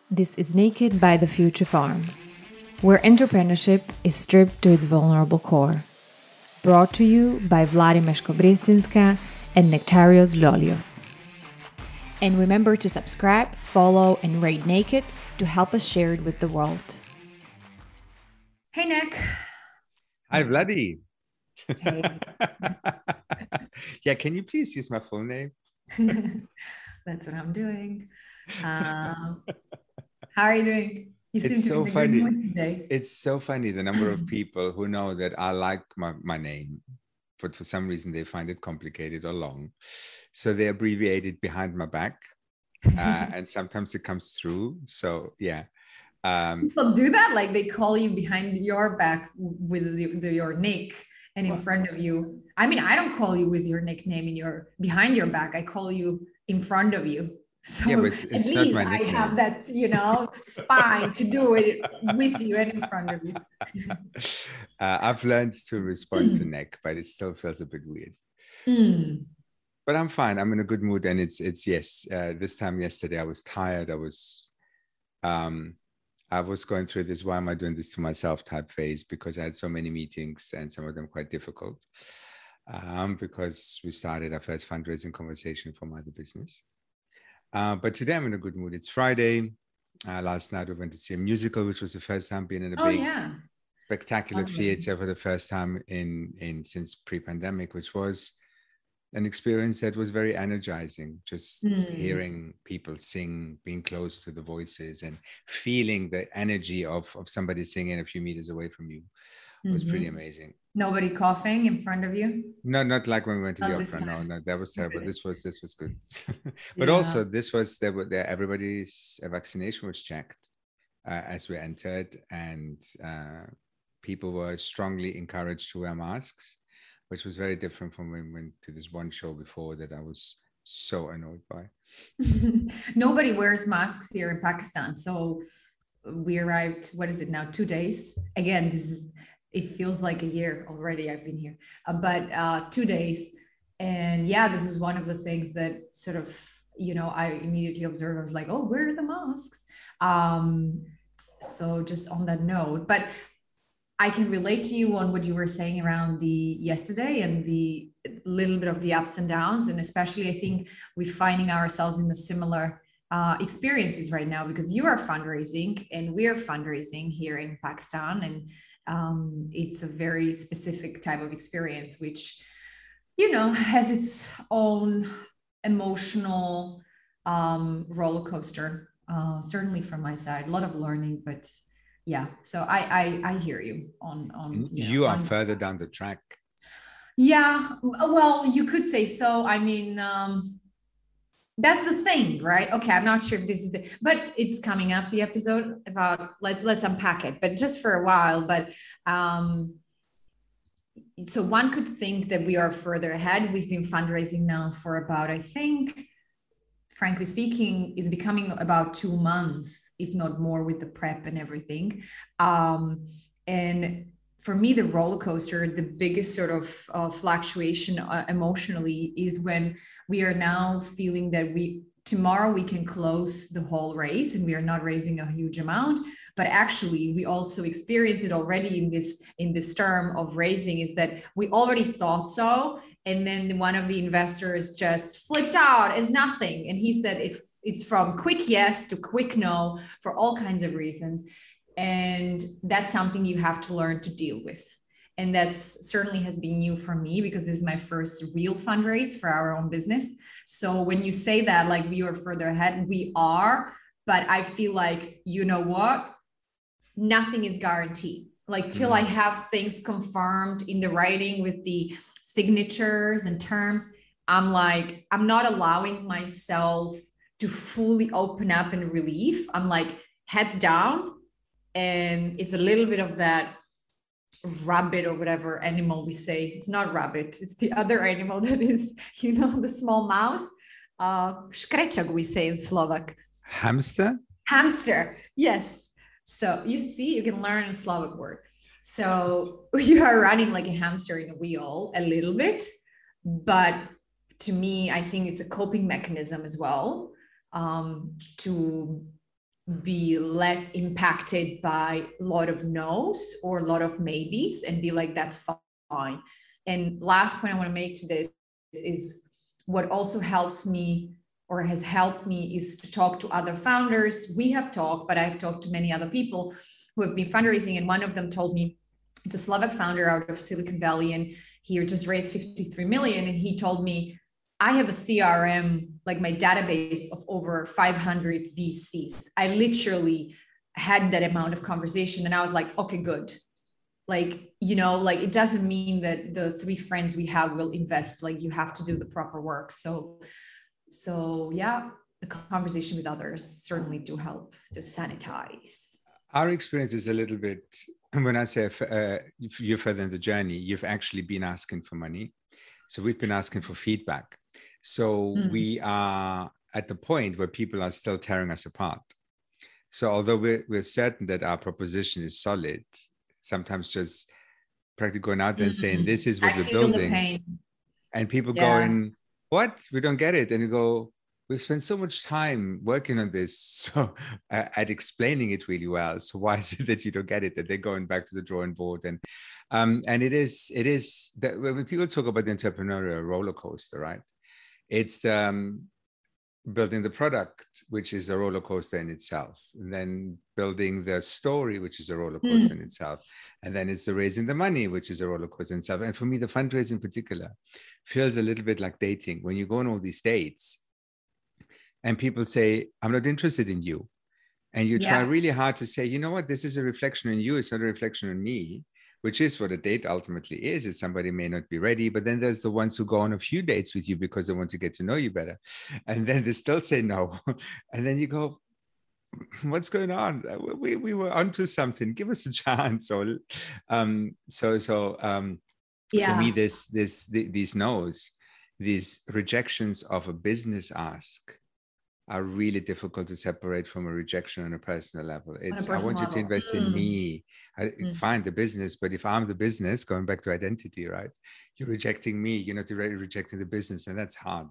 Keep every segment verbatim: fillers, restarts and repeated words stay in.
This is Naked by the Future Farm, where entrepreneurship is stripped to its vulnerable core. Brought to you by Vladi Meshko-Brestinska and Nectarios Lolios. And remember to subscribe, follow, and rate Naked to help us share it with the world. Hey, Nick. Hi, Vladi. Hey. Yeah, can you please use my full name? That's what I'm doing. Um, how are you doing? You seem It's to so be in a good funny. mood today. It's so funny, the number of people who know that I like my, my name, but for some reason they find it complicated or long. So they abbreviate it behind my back. Uh, and sometimes it comes through. So yeah. Um, People do that? Like they call you behind your back with the, the, your nick and in Well- front of you. I mean, I don't call you with your nickname in your behind your back. I call you in front of you. So Yeah, but it's- it's at not least my I nickname. have that, you know, spine to do it with you and in front of you. uh, I've learned to respond to neck, but it still feels a bit weird. Mm. But I'm fine. I'm in a good mood, and it's it's yes. Uh, this time yesterday, I was tired. I was, um, I was going through this. Why am I doing this to myself? Type phase, because I had so many meetings and some of them quite difficult. Um, because we started our first fundraising conversation for my other business. Uh, but today I'm in a good mood. It's Friday. Uh, last night we went to see a musical, which was the first time being in a Oh, big, yeah. spectacular Lovely. theater for the first time in in since pre-pandemic, which was an experience that was very energizing. Just Mm. hearing people sing, being close to the voices, and feeling the energy of of somebody singing a few meters away from you was Mhm. pretty amazing. Nobody coughing in front of you? No, not like when we went to Not the this opera. No, time. no, that was terrible. Okay. This was this was good. But Yeah. also, this was there. Were there everybody's vaccination was checked uh, as we entered, and uh, people were strongly encouraged to wear masks, which was very different from when we went to this one show before that I was so annoyed by. Nobody wears masks here in Pakistan. So we arrived, what is it now? Two days. Again, this is, it feels like a year already. I've been here, uh, but uh, two days. And yeah, this was one of the things that sort of, you know, I immediately observed. I was like, oh, where are the masks? Um, so just on that note, but I can relate to you on what you were saying around the yesterday and the little bit of the ups and downs. And especially, I think we're finding ourselves in the similar uh, experiences right now because you are fundraising and we are fundraising here in Pakistan. And um, it's a very specific type of experience, which, you know, has its own emotional um, roller coaster, uh, certainly from my side, a lot of learning, but yeah, so I I, I hear you on on you, know, You are on, further down the track. yeah, well, you could say so. I mean, um, that's the thing, right? Okay, I'm not sure if this is the, but it's coming up the episode about let's let's unpack it, but just for a while. But um, so one could think that we are further ahead. We've been fundraising now for about, I think, frankly speaking, it's becoming about two months, if not more, with the prep and everything. Um, and for me, the roller coaster, the biggest sort of uh, fluctuation uh, emotionally is when we are now feeling that we tomorrow we can close the whole race and we are not raising a huge amount, but actually we also experience it already in this in this term of raising is that we already thought so, and then one of the investors just flipped out as nothing, and he said if it's from quick yes to quick no for all kinds of reasons. And that's something you have to learn to deal with. And that's certainly has been new for me because this is my first real fundraise for our own business. So when you say that, like we are further ahead, we are, but I feel like, you know what? Nothing is guaranteed. Like till I have things confirmed in the writing with the signatures and terms, I'm like, I'm not allowing myself to fully open up and relieve. I'm like heads down. And it's a little bit of that rabbit or whatever animal we say. It's not rabbit. It's the other animal that is, you know, the small mouse. Uh, Škrečak we say in Slovak. Hamster? Hamster. Yes. So you see, you can learn a Slovak word. So you are running like a hamster in a wheel a little bit, but to me, I think it's a coping mechanism as well, um, to be less impacted by a lot of no's or a lot of maybes and be like, that's fine. And last point I want to make to this is what also helps me or has helped me is to talk to other founders. We have talked, but I've talked to many other people who have been fundraising. And one of them told me, it's a Slovak founder out of Silicon Valley, and he just raised fifty-three million. And he told me, I have a C R M, like my database of over five hundred V Cs. I literally had that amount of conversation, and I was like, okay, good. Like, you know, like it doesn't mean that the three friends we have will invest, like you have to do the proper work. So, so yeah, the conversation with others certainly do help to sanitize. Our experience is a little bit, when I say uh, you're further in the journey, you've actually been asking for money. So we've been asking for feedback. So mm-hmm. we are at the point where people are still tearing us apart. So although we're, we're certain that our proposition is solid, sometimes just practically going out there and saying, this is what I we're building. And people yeah. going, what? We don't get it. And you go, we've spent so much time working on this, so uh, at explaining it really well. So why is it that you don't get it? That they're going back to the drawing board? And um, and it is it is that when people talk about the entrepreneurial roller coaster, right? It's the, um, building the product, which is a roller coaster in itself, and then building the story, which is a roller coaster mm. in itself, and then it's the raising the money, which is a roller coaster in itself. And for me, the fundraising in particular feels a little bit like dating. When you go on all these dates, and people say, I'm not interested in you. And you try yeah. really hard to say, you know what, this is a reflection on you. It's not a reflection on me, which is what a date ultimately is. Is somebody may not be ready, but then there's the ones who go on a few dates with you because they want to get to know you better. And then they still say no. And then you go, what's going on? We, we were onto something. Give us a chance. So, um, so, so um, yeah. for me, this, this, the, these no's, these rejections of a business ask, are really difficult to separate from a rejection on a personal level. It's, I want you to invest mm. in me. I mm. find the business, but if I'm the business, going back to identity, right? You're rejecting me, you're not really rejecting the business, and that's hard.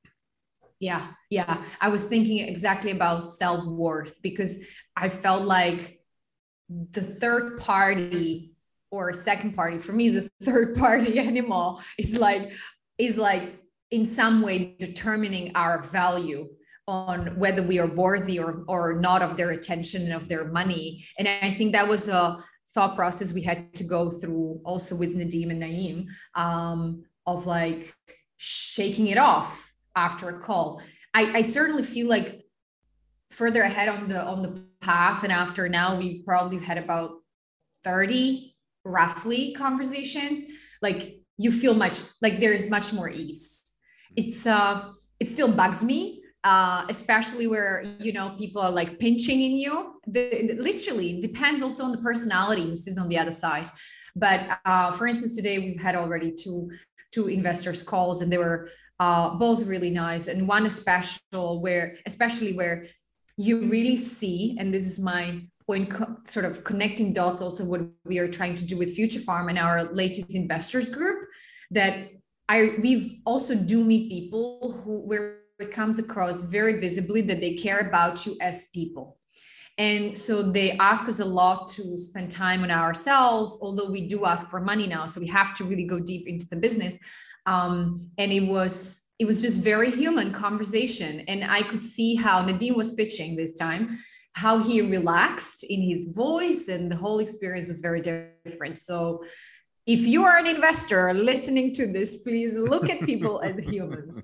Yeah, yeah. I was thinking exactly about self-worth, because I felt like the third party or second party, for me, the third party animal is like, is like in some way determining our value on whether we are worthy or, or not of their attention and of their money. And I think that was a thought process we had to go through also with Nadim and Naeem, um, of like shaking it off after a call. I, I certainly feel like further ahead on the, on the path, and after now, we've probably had about thirty roughly conversations. Like you feel much, like there's much more ease. It's, uh, it still bugs me. Uh, especially where, you know, people are like pinching in you. The, literally, depends also on the personality who sits on the other side. But uh, for instance, today we've had already two, two investors calls, and they were uh, both really nice. And one is special where, especially where you really see, and this is my point, co- sort of connecting dots also what we are trying to do with Future Farm and our latest investors group, that I we've also do meet people who where it comes across very visibly that they care about you as people. And so they ask us a lot to spend time on ourselves, although we do ask for money now. So we have to really go deep into the business. Um, and it was, it was just very human conversation. And I could see how Nadim was pitching this time, how he relaxed in his voice, and the whole experience is very different. So if you are an investor listening to this, please look at people as humans,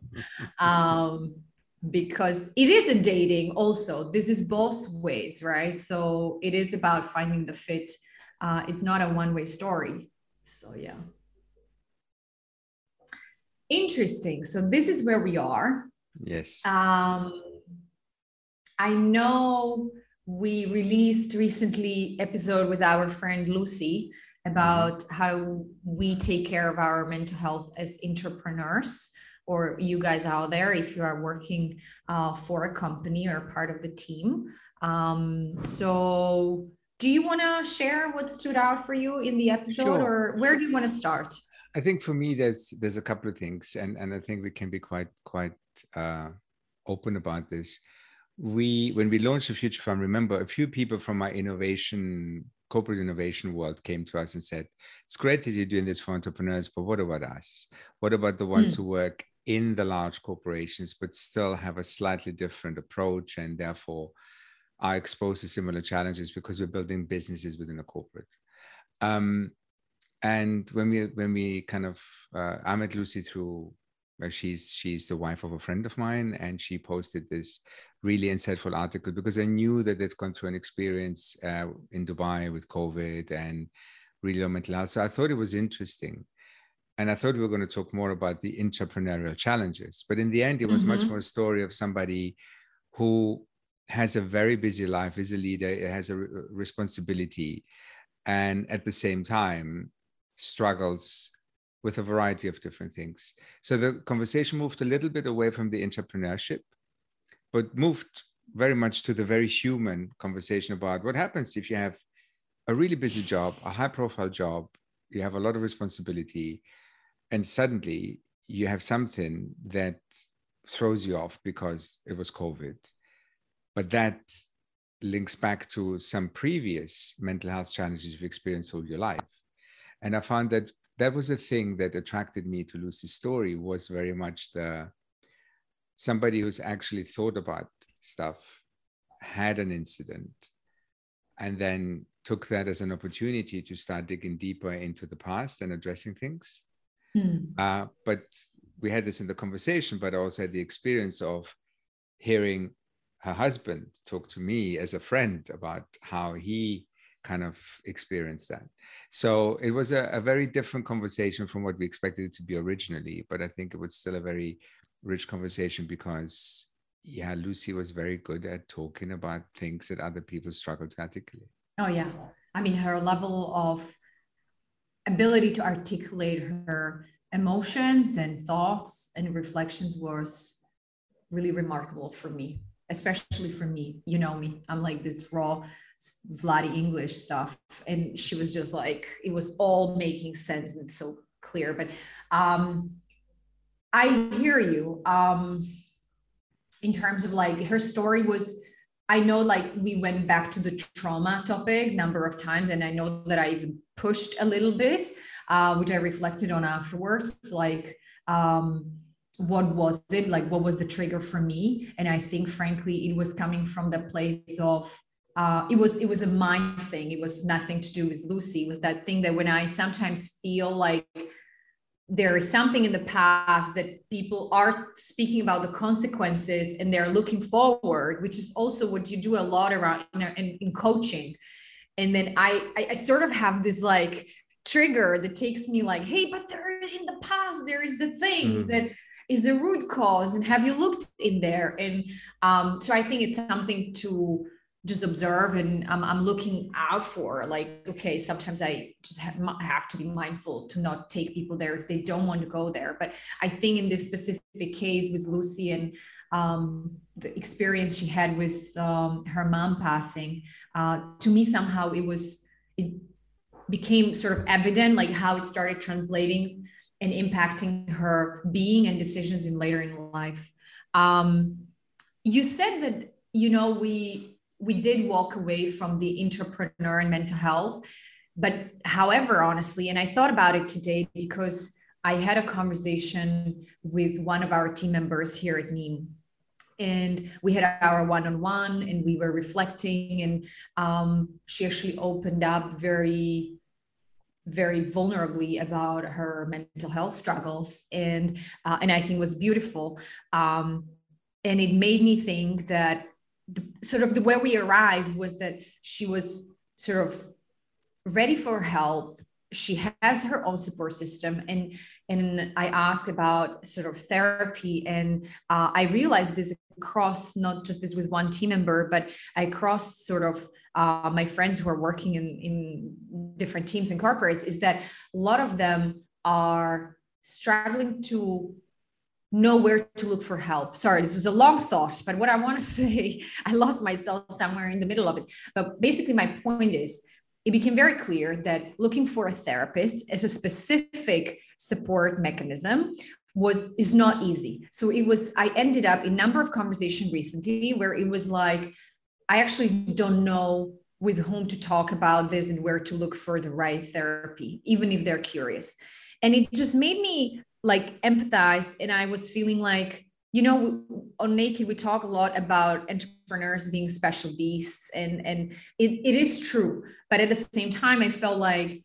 um, because it is a dating also. This is both ways, right? So it is about finding the fit. Uh, it's not a one-way story. So yeah. Interesting. So this is where we are. Yes. Um, I know we released recently episode with our friend Lucy about how we take care of our mental health as entrepreneurs, or you guys out there, if you are working uh, for a company or part of the team. Um, so do you want to share what stood out for you in the episode, sure. or where do you want to start? I think for me, there's there's a couple of things, and, and I think we can be quite, quite uh, open about this. we, when we launched the Future Fund, remember a few people from my innovation, corporate innovation world came to us and said, it's great that you're doing this for entrepreneurs, but what about us? What about the ones mm. who work in the large corporations, but still have a slightly different approach and therefore are exposed to similar challenges because we're building businesses within a corporate. Um, and when we, when we kind of, uh, I met Lucy through, uh, she's, she's the wife of a friend of mine, and she posted this really insightful article because I knew that they'd gone through an experience uh, in Dubai with COVID and really low mental health. So I thought it was interesting. And I thought we were going to talk more about the entrepreneurial challenges. But in the end, it was mm-hmm. much more a story of somebody who has a very busy life, is a leader, has a re- responsibility, and at the same time struggles with a variety of different things. So the conversation moved a little bit away from the entrepreneurship, but moved very much to the very human conversation about what happens if you have a really busy job, a high profile job, you have a lot of responsibility, and suddenly you have something that throws you off because it was COVID. But that links back to some previous mental health challenges you've experienced all your life. And I found that that was a thing that attracted me to Lucy's story, was very much the somebody who's actually thought about stuff, had an incident, and then took that as an opportunity to start digging deeper into the past and addressing things. Mm. Uh, but we had this in the conversation, but I also had the experience of hearing her husband talk to me as a friend about how he kind of experienced that. So it was a, a very different conversation from what we expected it to be originally, but I think it was still a very rich conversation because, yeah, Lucy was very good at talking about things that other people struggle to articulate. Oh, yeah. I mean, her level of ability to articulate her emotions and thoughts and reflections was really remarkable for me, especially for me. You know me, I'm like this raw Vladi English stuff. And she was just like, it was all making sense and so clear. But um, I hear you. Um, in terms of like, her story was, I know like we went back to the trauma topic number of times, and I know that I even pushed a little bit, uh, which I reflected on afterwards. Like, um, what was it? Like, what was the trigger for me? And I think, frankly, it was coming from the place of, uh, it was, it was a mind thing. It was nothing to do with Lucy. It was that thing that when I sometimes feel like there is something in the past that people are speaking about the consequences and they're looking forward, which is also what you do a lot around in, in, in coaching. And then I, I, I sort of have this like trigger that takes me like, hey, but there in the past, there is the thing mm-hmm. that is the root cause. And have you looked in there? And um, so I think it's something to just observe, and I'm, I'm looking out for, like, okay, sometimes I just have, have to be mindful to not take people there if they don't want to go there. But I think in this specific case with Lucy and um, the experience she had with um, her mom passing, uh, to me, somehow it was, it became sort of evident, like how it started translating and impacting her being and decisions in later in life. Um, you said that, you know, we, we did walk away from the entrepreneur and mental health, but however, honestly, and I thought about it today because I had a conversation with one of our team members here at Neem, and we had our one-on-one and we were reflecting, and um, she actually opened up very, very vulnerably about her mental health struggles. And, uh, and I think it was beautiful. Um, and it made me think that The, sort of the where we arrived was that she was sort of ready for help. She has her own support system, and and I asked about sort of therapy, and uh, I realized this across not just this with one team member, but I crossed sort of uh, my friends who are working in in different teams and corporates, is that a lot of them are struggling to know where to look for help. Sorry, this was a long thought, but what I want to say, I lost myself somewhere in the middle of it. But basically my point is, it became very clear that looking for a therapist is a specific support mechanism was is not easy. So it was, I ended up in a number of conversations recently where it was like, I actually don't know with whom to talk about this and where to look for the right therapy, even if they're curious. And it just made me like empathize. And I was feeling like, you know, on Naked, we talk a lot about entrepreneurs being special beasts, and, and it, it is true. But at the same time, I felt like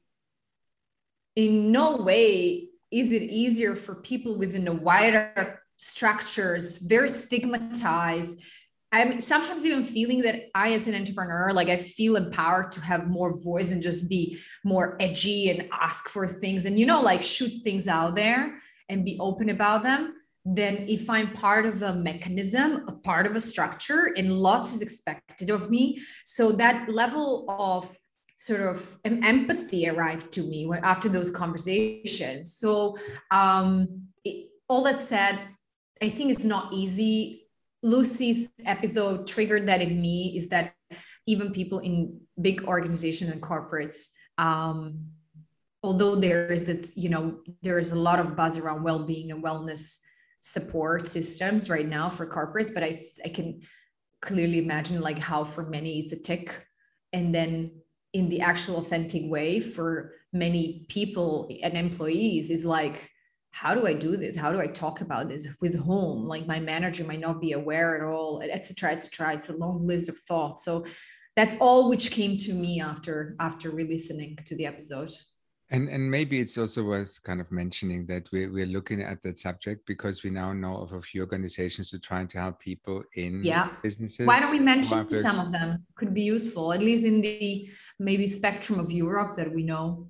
in no way is it easier for people within the wider structures, very stigmatized. I'm sometimes even feeling that I, as an entrepreneur, like I feel empowered to have more voice and just be more edgy and ask for things and, you know, like shoot things out there and be open about them. Then if I'm part of a mechanism, a part of a structure, and lots is expected of me. So that level of sort of empathy arrived to me after those conversations. So um, it, all that said, I think it's not easy. Lucy's episode triggered that in me, is that even people in big organizations and corporates, um, although there is this, you know, there is a lot of buzz around well-being and wellness support systems right now for corporates, but I, I can clearly imagine like how for many it's a tick. And then in the actual authentic way for many people and employees is like, how do I do this? How do I talk about this? With whom? Like my manager might not be aware at all, et cetera, et cetera. It's a long list of thoughts. So that's all which came to me after, after re-listening to the episode. And and maybe it's also worth kind of mentioning that we're, we're looking at that subject because we now know of a few organizations who are trying to help people in yeah. businesses. Why don't we mention some of them? Could be useful, at least in the maybe spectrum of Europe that we know.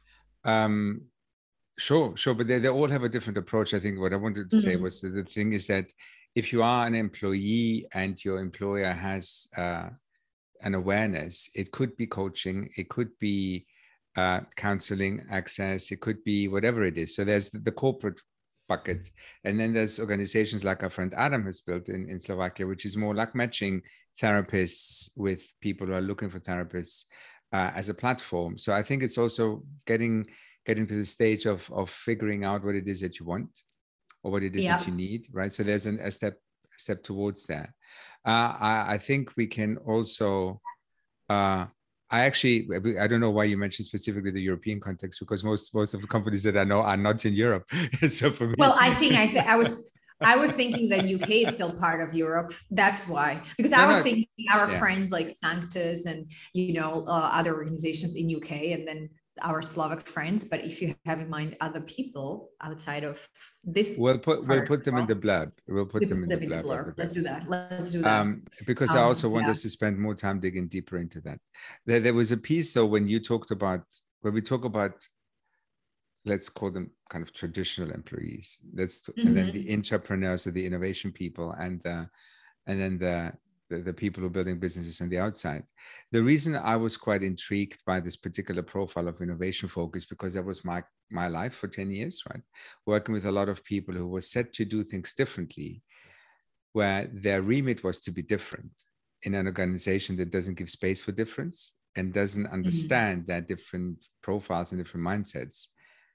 Um, sure, sure. But they, they all have a different approach. I think what I wanted to mm-hmm. say was that the thing is that if you are an employee and your employer has uh, an awareness, it could be coaching, it could be uh, counseling access, it could be whatever it is. So there's the, the corporate bucket. And then there's organizations like our friend Adam has built in, in Slovakia, which is more like matching therapists with people who are looking for therapists uh, as a platform. So I think it's also getting getting to the stage of, of figuring out what it is that you want or what it is yeah. that you need, right? So there's an, a step a step towards that. Uh, I, I think we can also uh, I actually, I don't know why you mentioned specifically the European context, because most most of the companies that I know are not in Europe. So for me, well, I think I th- I was I was thinking that U K is still part of Europe. That's why, because no, I was no, thinking our yeah. friends like Sanctus and you know uh, other organizations in U K, and then our Slovak friends. But if you have in mind other people outside of this, we'll put we'll put them well, in the blurb. We'll put them, them in the blurb. blurb. The Let's do that. Let's do that. Um, because um, I also want yeah. us to spend more time digging deeper into that. There, there was a piece though when you talked about when we talk about, let's call them kind of traditional employees. Let's mm-hmm. and then the entrepreneurs or the innovation people, and the and then the The, the people who are building businesses on the outside. The reason I was quite intrigued by this particular profile of innovation focus, because that was my, my life for ten years, right? Working with a lot of people who were set to do things differently, where their remit was to be different in an organization that doesn't give space for difference and doesn't understand mm-hmm. that different profiles and different mindsets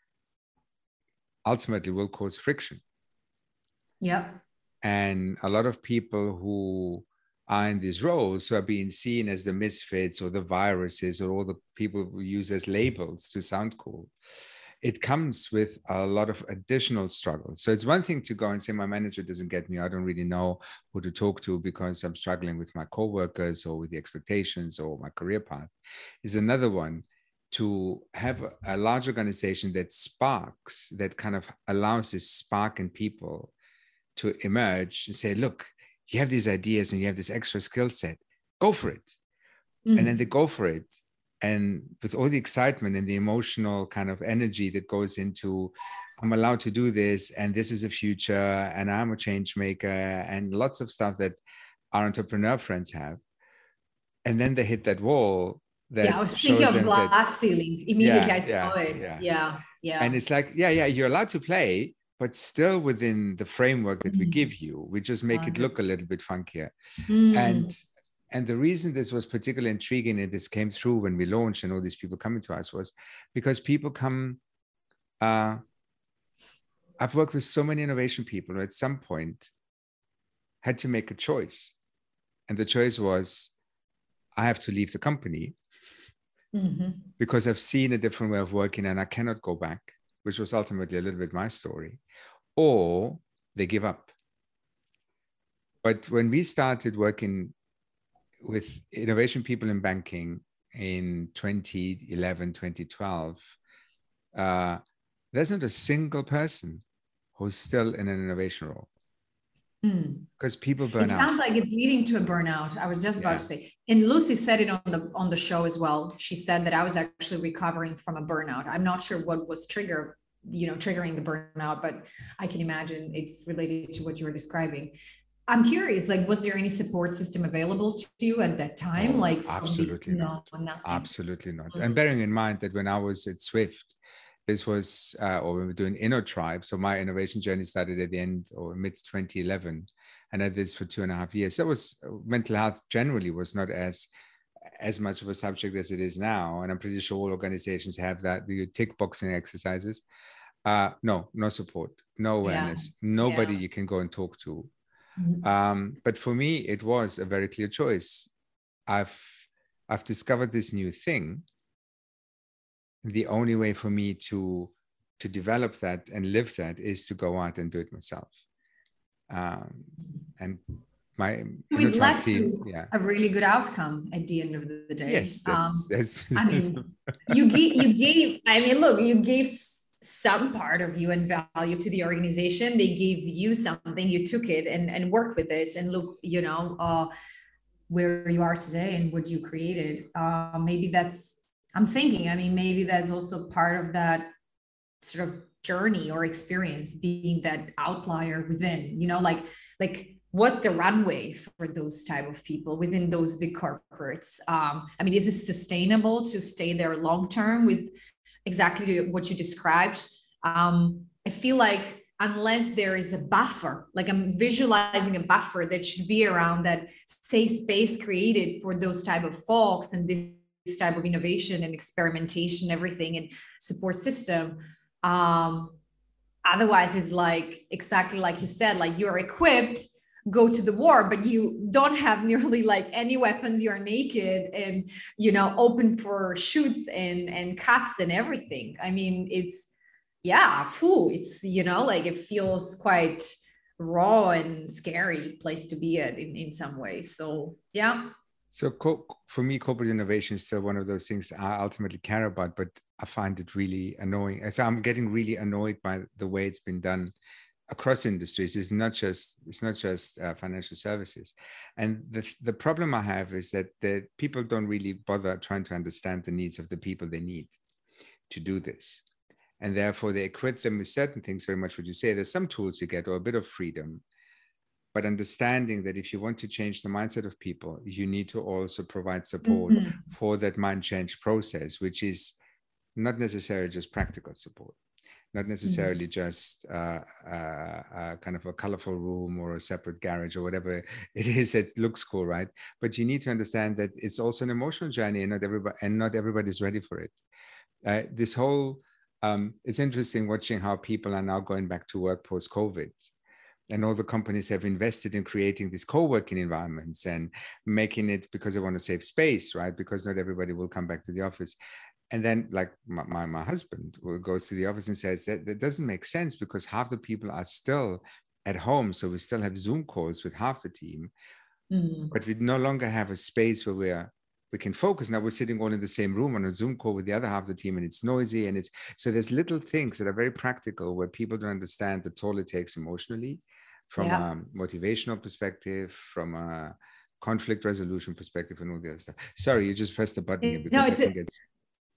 ultimately will cause friction. Yeah. And a lot of people who are in these roles who are being seen as the misfits or the viruses or all the people who use as labels to sound cool, it comes with a lot of additional struggle. So it's one thing to go and say, my manager doesn't get me, I don't really know who to talk to because I'm struggling with my coworkers or with the expectations or my career path. Is another one to have a large organization that sparks, that kind of allows this spark in people to emerge and say, look, you have these ideas and you have this extra skill set, go for it. Mm-hmm. And then they go for it. And with all the excitement and the emotional kind of energy that goes into, I'm allowed to do this, and this is a future, and I'm a change maker, and lots of stuff that our entrepreneur friends have. And then they hit that wall. That yeah, I was thinking of glass that, ceiling. Immediately yeah, I saw yeah, it. Yeah. yeah, yeah. And it's like, yeah, yeah, you're allowed to play, but still within the framework that mm. we give you. We just make it look a little bit funkier. Mm. And and the reason this was particularly intriguing and this came through when we launched and all these people coming to us was because people come, uh, I've worked with so many innovation people who at some point had to make a choice. And the choice was, I have to leave the company mm-hmm. because I've seen a different way of working and I cannot go back, which was ultimately a little bit my story, or they give up. But when we started working with innovation people in banking in twenty eleven, twenty twelve, uh, there's not a single person who's still in an innovation role. Because mm. people burn out. It sounds like it's leading to a burnout. I was just about yeah. to say, and Lucy said it on the on the show as well. She said that I was actually recovering from a burnout. I'm not sure what was trigger, you know, triggering the burnout, but I can imagine it's related to what you were describing. I'm curious, like, was there any support system available to you at that time? Oh, like, absolutely the, not. No, nothing. Absolutely not. Mm-hmm. And bearing in mind that when I was at Swift, this was, uh, or we were doing InnoTribe. So my innovation journey started at the end or mid twenty eleven, and I did this for two and a half years. That was mental health generally was not as as much of a subject as it is now, and I'm pretty sure all organizations have that. The tick boxing exercises. Uh, no, no support, no awareness, yeah. nobody yeah. you can go and talk to. Mm-hmm. Um, but for me, it was a very clear choice. I've I've discovered this new thing. The only way for me to to develop that and live that is to go out and do it myself. Um, and my we'd led to yeah. a really good outcome at the end of the day. Yes, that's, um, that's, I mean, you gave you gave. I mean, look, you gave some part of you and value to the organization. They gave you something. You took it and and worked with it. And look, you know, uh, where you are today and what you created. Uh, maybe that's. I'm thinking, I mean, maybe that's also part of that sort of journey or experience, being that outlier within, you know, like, like what's the runway for those type of people within those big corporates? Um, I mean, is it sustainable to stay there long-term with exactly what you described? Um, I feel like unless there is a buffer, like I'm visualizing a buffer that should be around that safe space created for those type of folks and this type of innovation and experimentation, everything and support system. Um, otherwise it's like, exactly like you said, like you're equipped, go to the war, but you don't have nearly like any weapons. You're naked and, you know, open for shoots and, and cuts and everything. I mean, it's, yeah, phew, it's, you know, like it feels quite raw and scary place to be at in, in some ways. So, yeah. So co- for me, corporate innovation is still one of those things I ultimately care about, but I find it really annoying. So I'm getting really annoyed by the way it's been done across industries. It's not just it's not just uh, financial services, and the the problem I have is that the people don't really bother trying to understand the needs of the people they need to do this, and therefore they equip them with certain things. Very much what you say. There's some tools you get or a bit of freedom. But understanding that if you want to change the mindset of people, you need to also provide support mm-hmm. for that mind change process, which is not necessarily just practical support, not necessarily mm-hmm. just uh, uh, uh, kind of a colorful room or a separate garage or whatever it is that looks cool, right? But you need to understand that it's also an emotional journey, and not everybody and not everybody's ready for it. Uh, this whole, um, it's interesting watching how people are now going back to work post-COVID. And all the companies have invested in creating these co-working environments and making it because they want to save space, right? Because not everybody will come back to the office. And then like my, my, my husband goes to the office and says that that doesn't make sense because half the people are still at home. So we still have Zoom calls with half the team, mm-hmm. but we no longer have a space where we're we can focus. Now we're sitting all in the same room on a Zoom call with the other half of the team, and it's noisy. And it's so there's little things that are very practical where people don't understand the toll it takes emotionally, from yeah. a motivational perspective, from a conflict resolution perspective, and all the other stuff. Sorry, you just pressed the button here because no, it's I think a, it's.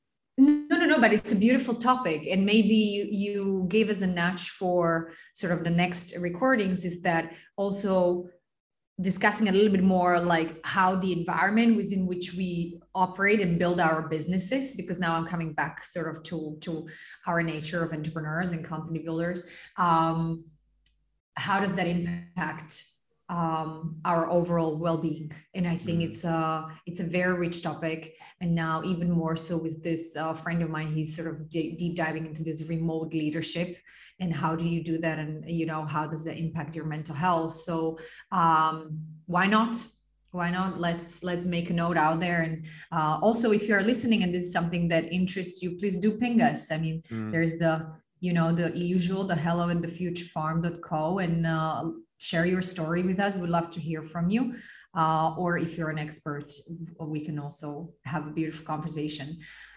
No, no, no, but it's a beautiful topic. And maybe you, you gave us a nudge for sort of the next recordings, is that also discussing a little bit more like how the environment within which we operate and build our businesses, because now I'm coming back sort of to, to our nature of entrepreneurs and company builders. Um, how does that impact um, our overall well-being. And I think mm-hmm. it's a it's a very rich topic. And now even more so with this uh, friend of mine, he's sort of d- deep diving into this remote leadership and how do you do that, and you know, how does that impact your mental health? So um, why not? Why not? Let's let's make a note out there. And uh, also, if you're listening and this is something that interests you, please do ping us. I mean, mm. there's the you know the usual, the hello at the future farm dot co, and uh, share your story with us. We'd love to hear from you. Uh, or if you're an expert, we can also have a beautiful conversation.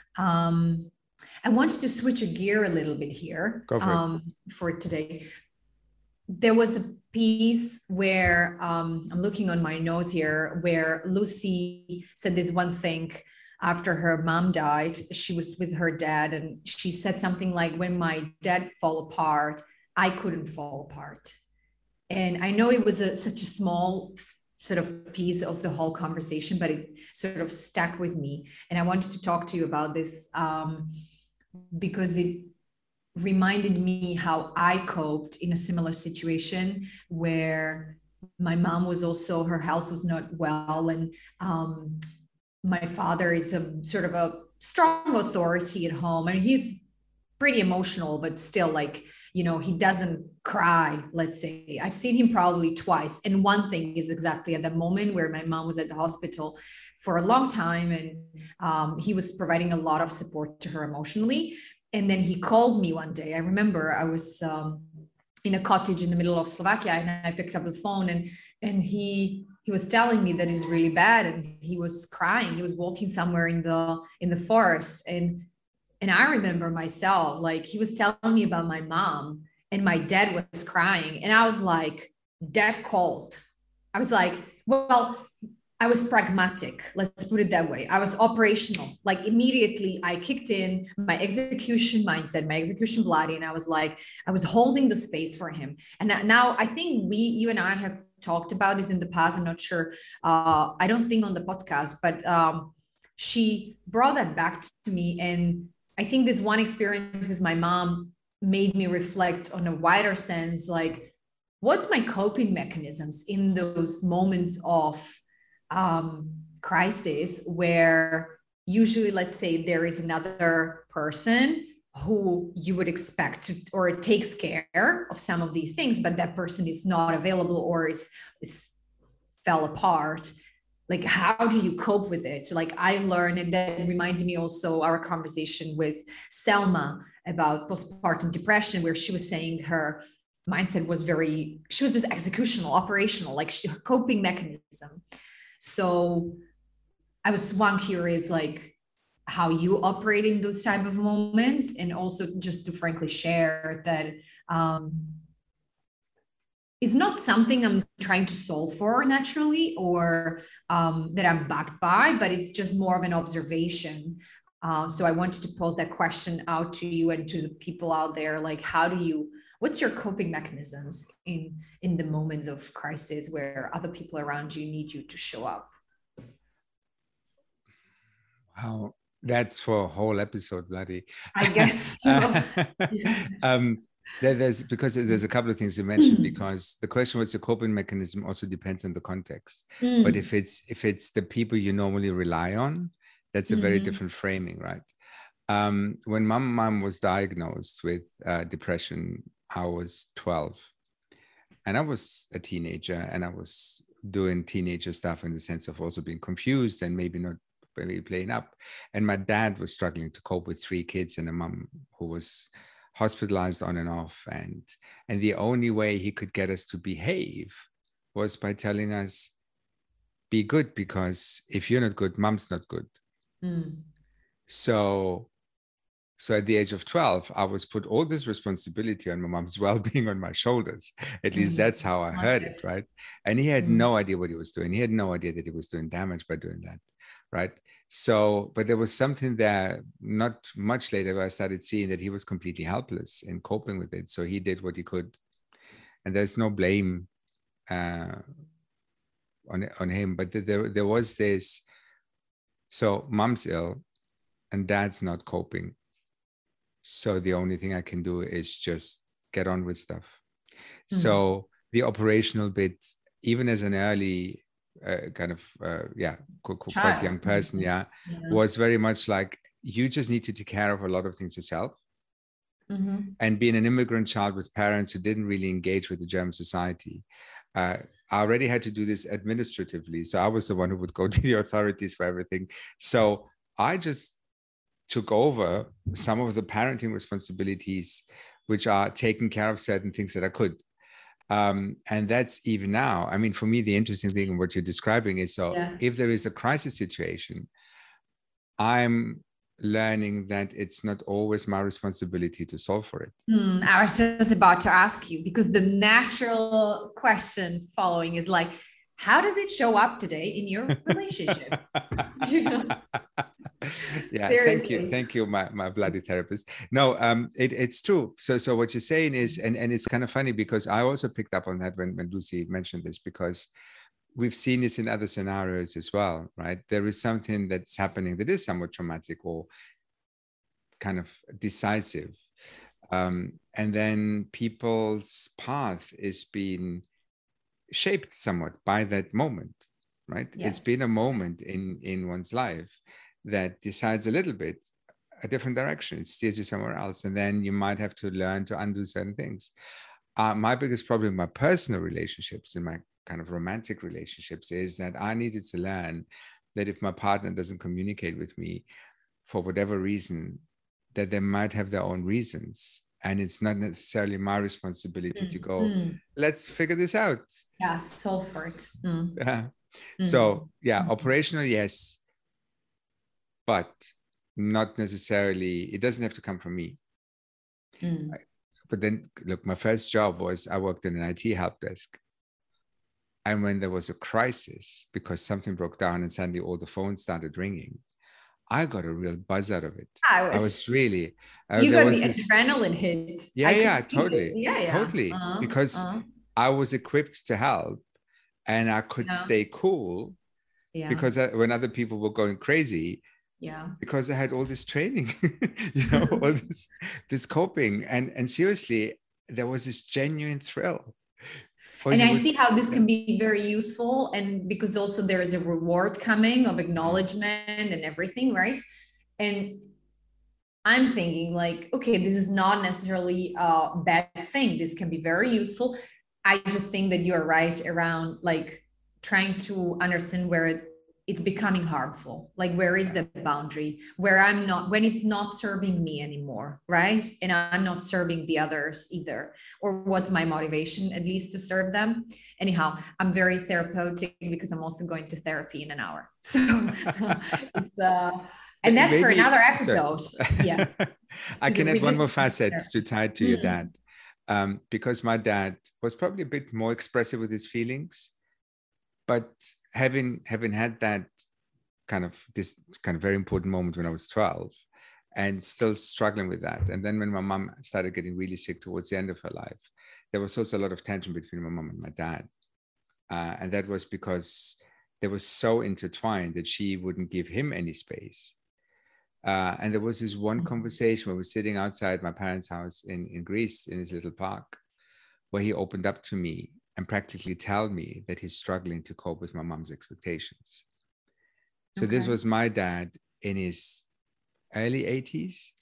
Um, I wanted to switch a gear a little bit here Go for, um, for today. There was a piece where um, I'm looking on my notes here, where Lucy said this one thing after her mom died. She was with her dad, and she said something like, when my dad fell apart, I couldn't fall apart. And I know it was a, such a small sort of piece of the whole conversation, but it sort of stuck with me. And I wanted to talk to you about this um, because it reminded me how I coped in a similar situation where my mom was also, her health was not well. And um, my father is a sort of a strong authority at home. I mean, he's pretty emotional, but still, like, you know, he doesn't cry, let's say. I've seen him probably twice. And one thing is exactly at the moment where my mom was at the hospital for a long time, and um, he was providing a lot of support to her emotionally. And then he called me one day. I remember I was um, in a cottage in the middle of Slovakia, and I picked up the phone, and and he he was telling me that he's really bad, and he was crying. He was walking somewhere in the in the forest, and and I remember myself, like, he was telling me about my mom, and my dad was crying, and I was like, dad called. I was like, well, I was pragmatic. Let's put it that way. I was operational. Like, immediately I kicked in my execution mindset, my execution Vladi. And I was like, I was holding the space for him. And now I think we, you and I have talked about this in the past. I'm not sure. Uh, I don't think on the podcast, but um, she brought that back to me. And I think this one experience with my mom made me reflect on a wider sense, like, what's my coping mechanisms in those moments of um, crisis where usually, let's say, there is another person who you would expect to, or it takes care of some of these things, but that person is not available or is, is fell apart. Like, how do you cope with it? Like, I learned, and that reminded me also our conversation with Selma about postpartum depression, where she was saying her mindset was very, she was just executional, operational, like she, her coping mechanism. So I was one curious, like, how you operate in those type of moments, and also just to frankly share that um, it's not something I'm trying to solve for naturally, or um, that I'm backed by, but it's just more of an observation. Uh, so I wanted to pose that question out to you and to the people out there, like, how do you, what's your coping mechanisms in, in the moments of crisis where other people around you need you to show up? Wow, that's for a whole episode, Vladi. I guess so. Yeah. um, there, there's because there's a couple of things you mentioned, mm. because the question what's your coping mechanism also depends on the context. Mm. But if it's if it's the people you normally rely on, that's a very mm-hmm. different framing, right? Um, when my mom was diagnosed with uh, depression, I was twelve, and I was a teenager, and I was doing teenager stuff in the sense of also being confused and maybe not maybe playing up. And my dad was struggling to cope with three kids and a mom who was hospitalized on and off. And, and the only way he could get us to behave was by telling us, be good, because if you're not good, mom's not good. Mm. So, so at the age of twelve, I was put all this responsibility on my mom's well-being on my shoulders. At least mm. that's how I that's heard it. it, right? And he had mm. no idea what he was doing. He had no idea that he was doing damage by doing that. Right. So, but there was something there not much later where I started seeing that he was completely helpless in coping with it. So he did what he could. And there's no blame uh, on, on him. But there, there was this, so mom's ill and dad's not coping. So the only thing I can do is just get on with stuff. Mm-hmm. So the operational bit even as an early uh, kind of, uh, yeah, qu- qu- quite Child. young person, yeah, Yeah. was very much like, you just need to take care of a lot of things yourself. Mm-hmm. And being an immigrant child with parents who didn't really engage with the German society, uh, I already had to do this administratively. So I was the one who would go to the authorities for everything. So I just took over some of the parenting responsibilities, which are taking care of certain things that I could. Um, and that's even now. I mean, for me, the interesting thing in what you're describing is, so Yeah. if there is a crisis situation, I'm learning that it's not always my responsibility to solve for it. Hmm, I was just about to ask you, because the natural question following is like, how does it show up today in your relationships? You know? Yeah, Seriously. thank you, thank you, my, my bloody therapist. No, um, it, it's true. So, so what you're saying is, and, and it's kind of funny because I also picked up on that when, when Lucy mentioned this, because we've seen this in other scenarios as well, right? There is something that's happening that is somewhat traumatic or kind of decisive. Um, and then people's path is being shaped somewhat by that moment, right? Yeah. It's been a moment in, in one's life that decides a little bit a different direction. It steers you somewhere else. And then you might have to learn to undo certain things. Uh, my biggest problem in my personal relationships, in my kind of romantic relationships, is that I needed to learn that if my partner doesn't communicate with me for whatever reason, that they might have their own reasons. And it's not necessarily my responsibility mm. to go, mm. let's figure this out. Yeah, solve for it. Mm. Yeah. Mm. So yeah, Mm. operational, yes, but not necessarily, it doesn't have to come from me. Mm. But then look, my first job was I worked in an I T help desk. And when there was a crisis because something broke down and suddenly all the phones started ringing, I got a real buzz out of it. I was, I was really, uh, you got the this, adrenaline hit. Yeah, I yeah, totally. Yeah, yeah. Totally. Uh-huh, because uh-huh. I was equipped to help and I could yeah. stay cool yeah. because I, when other people were going crazy, yeah, because I had all this training, you know, all this, this coping. And, and seriously, there was this genuine thrill. Or and I would, see how this yeah. can be very useful. And because also there is a reward coming of acknowledgement and everything, right? And I'm thinking like, okay, this is not necessarily a bad thing. This can be very useful. I just think that you're right around like trying to understand where it, it's becoming harmful. Like, where is the boundary where I'm not, when it's not serving me anymore, right? And I'm not serving the others either. Or what's my motivation, at least, to serve them? Anyhow, I'm very therapeutic because I'm also going to therapy in an hour. So it's, uh, and that's Maybe, for another episode. Yeah. I can add one more facet to tie to mm. your dad. Um, because my dad was probably a bit more expressive with his feelings, but having having had that kind of this kind of very important moment when I was twelve and still struggling with that. And then when my mom started getting really sick towards the end of her life, there was also a lot of tension between my mom and my dad. Uh, and that was because they were so intertwined that she wouldn't give him any space. Uh, and there was this one conversation where we were sitting outside my parents' house in, in Greece in his little park, where he opened up to me and practically tell me that he's struggling to cope with my mom's expectations. So okay. This was my dad in his early eighties,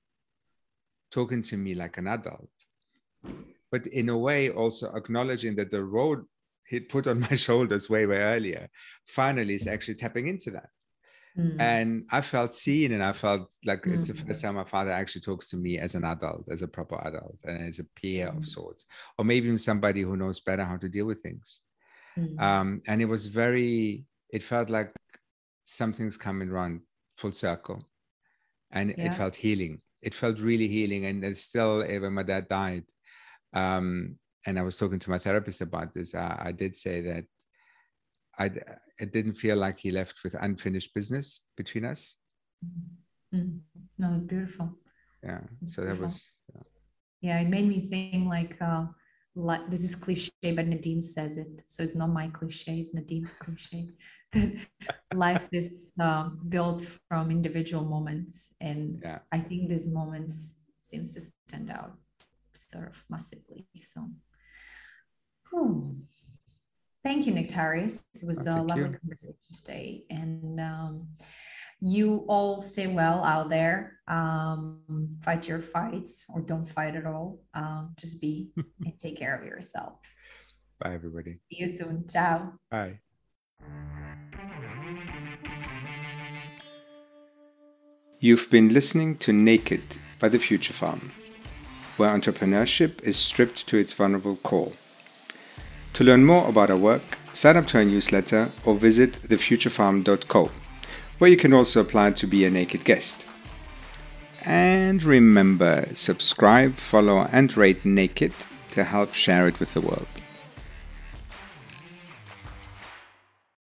talking to me like an adult, but in a way also acknowledging that the road he'd put on my shoulders way, way earlier, finally is actually tapping into that. Mm. And I felt seen, and I felt like mm. it's the first time my father actually talks to me as an adult, as a proper adult, and as a peer mm. of sorts, or maybe even somebody who knows better how to deal with things. Mm. Um, and it was very, it felt like something's coming around full circle, and yeah. it felt healing. It felt really healing. And it's still, when my dad died, um, and I was talking to my therapist about this, I, I did say that I, it didn't feel like he left with unfinished business between us. Mm. No, it's beautiful. Yeah. It's so beautiful. that was. Yeah. yeah, it made me think like, uh, like this is cliche, but Nadine says it. So it's not my cliche, it's Nadine's cliche. That life is uh, built from individual moments. And yeah. I think these moments seems to stand out sort of massively. So, whew. Thank you, Nectaris. It was Oh, a thank lovely you. conversation today. And um, you all stay well out there. Um, fight your fights or don't fight at all. Um, just be and take care of yourself. Bye, everybody. See you soon. Ciao. Bye. You've been listening to Naked by The Future Farm, where entrepreneurship is stripped to its vulnerable core. To learn more about our work, sign up to our newsletter or visit the future farm dot co, where you can also apply to be a Naked guest. And remember, subscribe, follow, and rate Naked to help share it with the world.